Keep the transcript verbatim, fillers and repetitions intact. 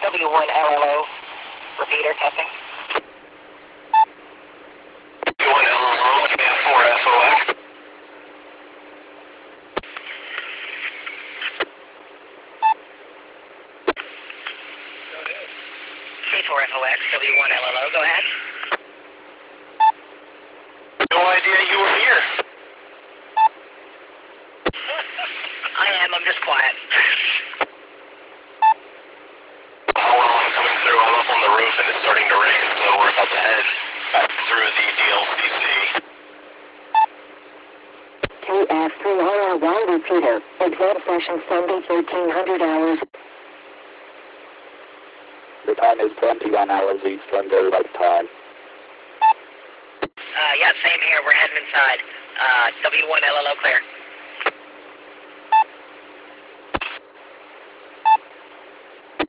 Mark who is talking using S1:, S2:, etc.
S1: W one L L O. Repeater testing. W one L L O, command four F O X. C four F O X, W one L L O, go ahead. No idea you were here. I am, I'm just quiet. Oh, well, I'm coming through. I'm up on the roof and it's starting to rain, so we're about to head back through the D L C C.
S2: K F three R R Y repeater. Exam session Sunday, thirteen hundred hours.
S3: The time is twenty-one hours Eastern Daylight Time.
S1: Uh, yeah, same here. We're heading inside. Uh, W one L L O clear.